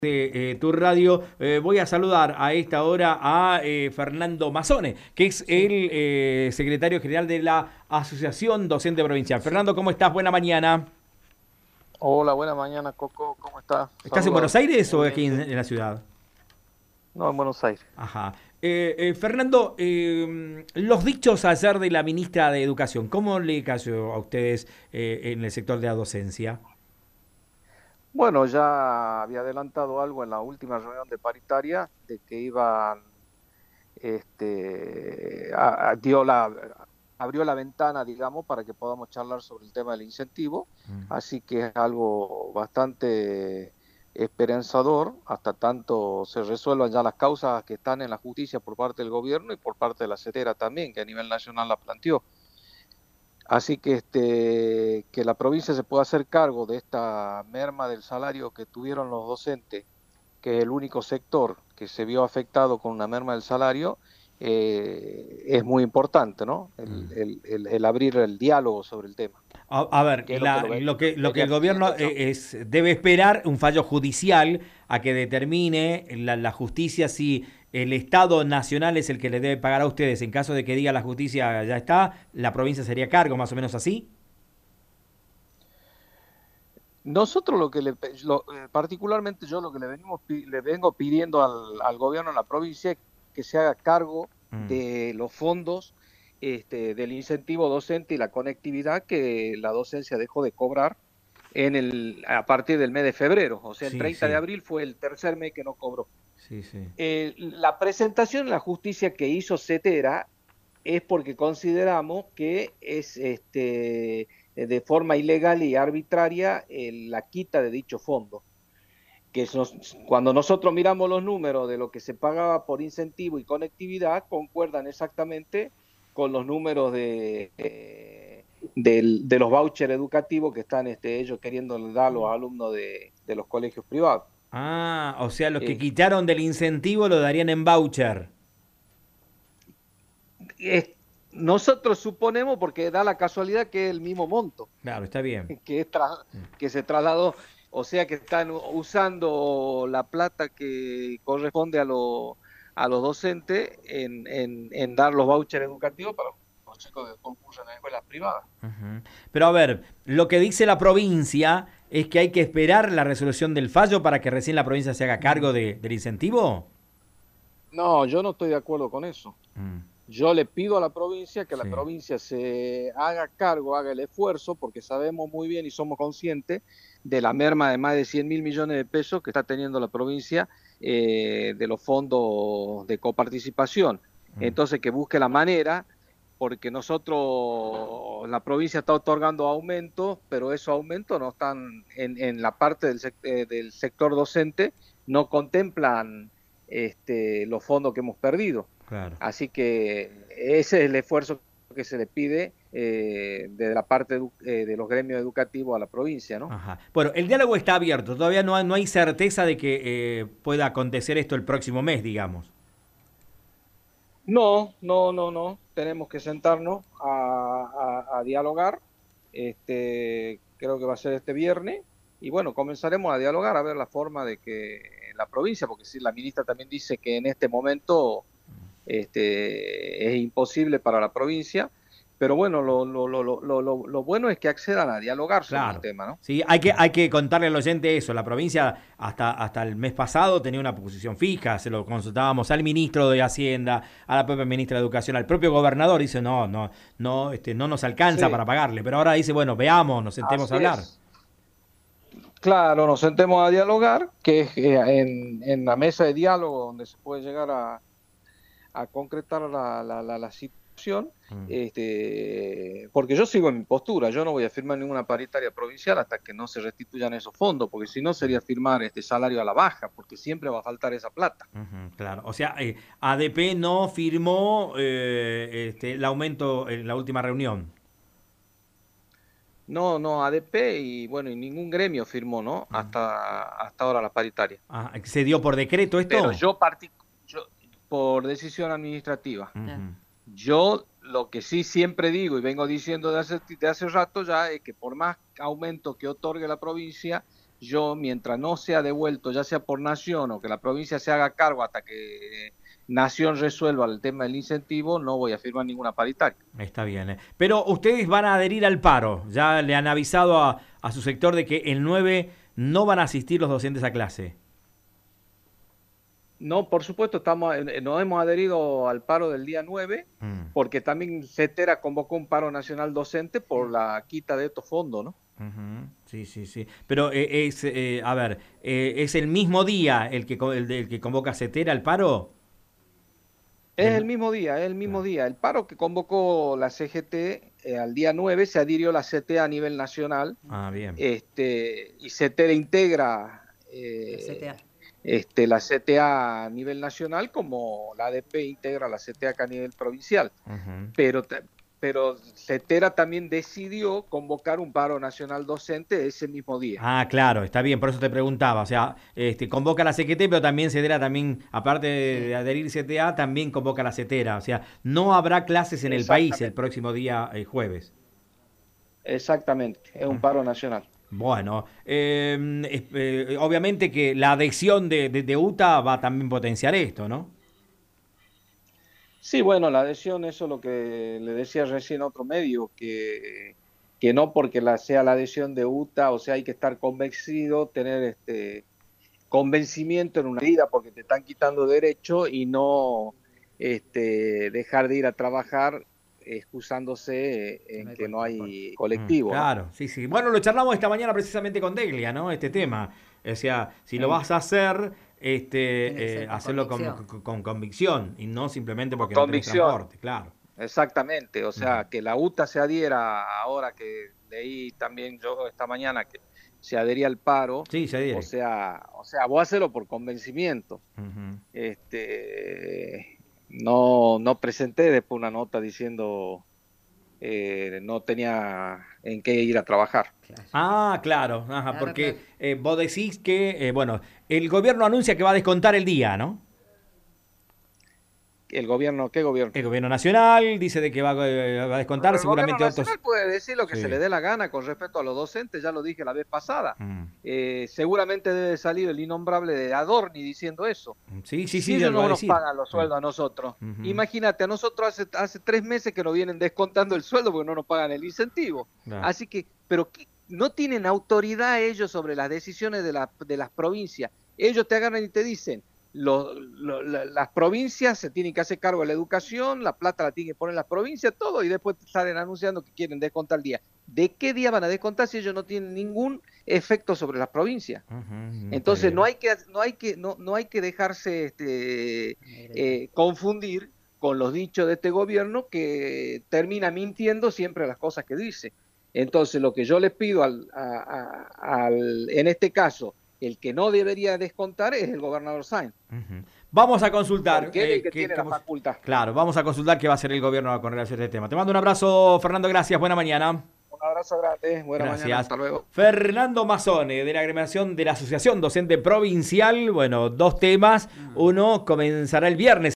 De tu radio, voy a saludar a esta hora a Fernando Mazzone, que es Sí. el secretario general de la Asociación Docente Provincial. Fernando, ¿cómo estás? Buena mañana. Hola, buena mañana, Coco. ¿Cómo estás? ¿Estás en Buenos Saludos Aires o aquí oyentes. en la ciudad? No, en Buenos Aires. Ajá. Fernando, los dichos ayer de la ministra de Educación, ¿cómo le cayó a ustedes en el sector de la docencia? Bueno, ya había adelantado algo en la última reunión de paritaria de que iban, abrió la ventana, digamos, para que podamos charlar sobre el tema del incentivo. Así que es algo bastante esperanzador, hasta tanto se resuelvan ya las causas que están en la justicia por parte del gobierno y por parte de la CETERA también, que a nivel nacional la planteó. Así que, que la provincia se pueda hacer cargo de esta merma del salario que tuvieron los docentes, que es el único sector que se vio afectado con una merma del salario, es muy importante, ¿no? El abrir el diálogo sobre el tema, A ver, que es lo que lo que el venía gobierno pidiendo yo. debe esperar un fallo judicial a que determine la justicia si el Estado nacional es el que le debe pagar a ustedes. En caso de que diga la justicia ya está, la provincia sería cargo, más o menos así. Nosotros particularmente yo lo que le vengo pidiendo al gobierno de la provincia es que se haga cargo Mm. de los fondos del incentivo docente y la conectividad que la docencia dejó de cobrar a partir del mes de febrero. O sea, el Sí, 30 de sí, abril fue el tercer mes que no cobró. sí, sí. La presentación en la justicia que hizo CETERA es porque consideramos que es de forma ilegal y arbitraria la quita de dicho fondo. Cuando nosotros miramos los números de lo que se pagaba por incentivo y conectividad, concuerdan exactamente con los números de los vouchers educativos que están ellos queriendo dar a los alumnos de los colegios privados. Ah, o sea, los que Eh, quitaron del incentivo lo darían en voucher. es- Nosotros suponemos, porque da la casualidad que es el mismo monto, Claro, está bien. que, que se trasladó, o sea que están usando la plata que corresponde a los docentes en dar los vouchers educativos para los chicos que concursan en escuelas privadas. Ujú. Pero a ver, lo que dice la provincia es que hay que esperar la resolución del fallo para que recién la provincia se haga cargo del incentivo. No, yo no estoy de acuerdo con eso. Mm, Yo le pido a la provincia que la sí, provincia se haga cargo, haga el esfuerzo, porque sabemos muy bien y somos conscientes de la merma de más de 100 mil millones de pesos que está teniendo la provincia de los fondos de coparticipación. mm, Entonces, que busque la manera, porque nosotros, la provincia está otorgando aumentos, pero esos aumentos no están en la parte del sector docente, no contemplan los fondos que hemos perdido. claro. Así que ese es el esfuerzo que se le pide de la parte de los gremios educativos a la provincia, ¿no? Ajá. Bueno, el diálogo está abierto. Todavía no hay certeza de que pueda acontecer esto el próximo mes, digamos. No, no, no, no. Tenemos que sentarnos a dialogar. Creo que va a ser este viernes. Y bueno, comenzaremos a dialogar a ver la forma de que en la provincia, porque si la ministra también dice que en este momento es imposible para la provincia. Pero bueno, lo bueno es que accedan a dialogar sobre el Claro. tema, ¿no? Sí, hay que contarle al oyente eso. La provincia hasta el mes pasado tenía una posición fija. Se lo consultábamos al ministro de Hacienda, a la propia ministra de Educación, al propio gobernador. Dice, no nos alcanza Sí, para pagarle. Pero ahora dice, bueno, veamos, nos sentemos a así hablar. es. Claro, nos sentemos a dialogar, que es en la mesa de diálogo donde se puede llegar a concretar la situación, Mm. porque yo sigo en mi postura, yo no voy a firmar ninguna paritaria provincial hasta que no se restituyan esos fondos, porque si no sería firmar este salario a la baja, porque siempre va a faltar esa plata. Ujú, claro. O sea, ADP no firmó el aumento en la última reunión. No, no, ADP y bueno, y ningún gremio firmó, ¿no? Mm. Hasta ahora la paritaria. Ah, ¿se dio por decreto Pero esto? yo por decisión administrativa. Ujú. Yo lo que sí siempre digo y vengo diciendo de hace rato ya es que por más aumento que otorgue la provincia, yo, mientras no sea devuelto, ya sea por Nación o que la provincia se haga cargo hasta que Nación resuelva el tema del incentivo, no voy a firmar ninguna paritaria. Está bien. Pero ustedes van a adherir al paro. Ya le han avisado a su sector de que el 9 no van a asistir los docentes a clase. No, por supuesto, nos hemos adherido al paro del día 9, porque también CETERA convocó un paro nacional docente por la quita de estos fondos, ¿no? Sí, sí, sí. Pero a ver, ¿es el mismo día el que convoca CETERA al paro? Es el mismo día, es el mismo día. El paro que convocó la CGT al día 9 se adhirió la CTA a nivel nacional. Ah, bien. Y CETERA integra la CTA a nivel nacional, como la ADP integra la CTA acá a nivel provincial. Pero CETERA también decidió convocar un paro nacional docente ese mismo día. Ah, claro, está bien, por eso te preguntaba. O sea, convoca la CGT, pero también CETERA, también, aparte de adherir CTA, también convoca la CETERA. O sea, no habrá clases en el país el próximo día jueves. Exactamente, es un paro nacional. Bueno, obviamente que la adhesión de UTA va a también potenciar esto, ¿no? Sí, bueno, la adhesión, eso es lo que le decía recién a otro medio, que no porque sea la adhesión de UTA, o sea, hay que estar convencido, tener convencimiento en una medida porque te están quitando derecho y no dejar de ir a trabajar excusándose en que no hay colectivo. Claro, ¿no? Sí, sí. Bueno, lo charlamos esta mañana precisamente con Deglia, ¿no? Este tema. O sea, si lo vas a hacer, hacerlo con convicción y no simplemente porque no tenés transporte, claro. Exactamente, o sea, que la UTA se adhiera, ahora que leí también yo esta mañana que se adhería al paro. Sí, se adhiere. O sea, vos hacelo por convencimiento. No presenté después una nota diciendo no tenía en qué ir a trabajar. Ah, claro, ajá, porque vos decís que, bueno, el gobierno anuncia que va a descontar el día, ¿no? ¿El gobierno? ¿Qué gobierno? El gobierno nacional dice de que va a descontar, seguramente otros. El gobierno nacional puede decir lo que se le dé la gana con respecto a los docentes, ya lo dije la vez pasada. Seguramente debe salir el innombrable de Adorni diciendo eso. Sí, si ellos no nos pagan los sueldos a nosotros. Imagínate, a nosotros hace 3 meses que nos vienen descontando el sueldo porque no nos pagan el incentivo. Así que, pero no tienen autoridad ellos sobre las decisiones de las provincias. Ellos te agarran y te dicen, las provincias se tienen que hacer cargo de la educación, la plata la tienen que poner las provincias, todo, y después salen anunciando que quieren descontar el día. ¿De qué día van a descontar si ellos no tienen ningún efecto sobre las provincias? Entonces no hay que dejarse confundir con los dichos de este gobierno que termina mintiendo siempre las cosas que dice. Entonces lo que yo les pido en este caso, el que no debería descontar es el gobernador Sáenz. Vamos a consultar. Porque él es el que tiene la facultad. Claro, vamos a consultar qué va a hacer el gobierno con relación a este tema. Te mando un abrazo, Fernando, gracias, buena mañana. Un abrazo grande, buena mañana, hasta luego. Fernando Mazzone, de la agremiación de la Asociación Docente Provincial. Bueno, 2 temas. Uno comenzará el viernes.